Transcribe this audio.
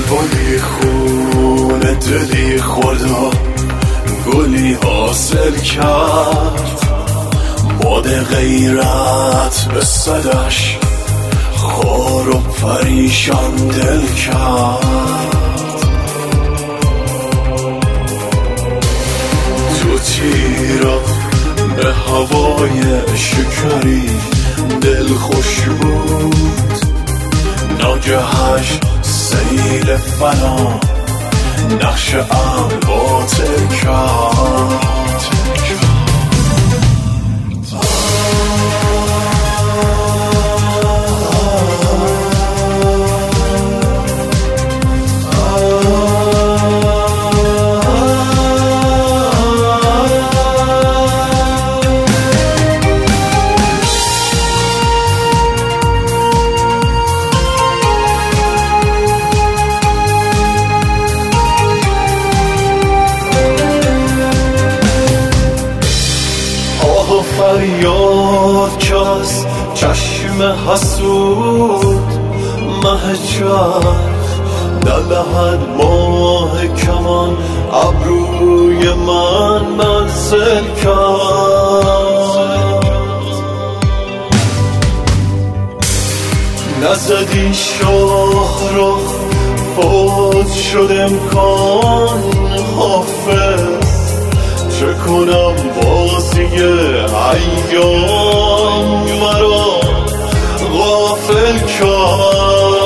گلی خون دلی خورد، گلی حاصل کرد، باد غیرت به صدش خار و پریشان دل کرد. تو تیرا به هوای شکری دل خوش بود، ناگهش سیل فنا نقش باطل کرد. فریاد که از چشم حسود مهجر در لحن ماه کمان ابروی من منزل کرد. نزدی شاه را فوت شد امکان حافظ، چه کنم بازی ایام مرا غافل کرد.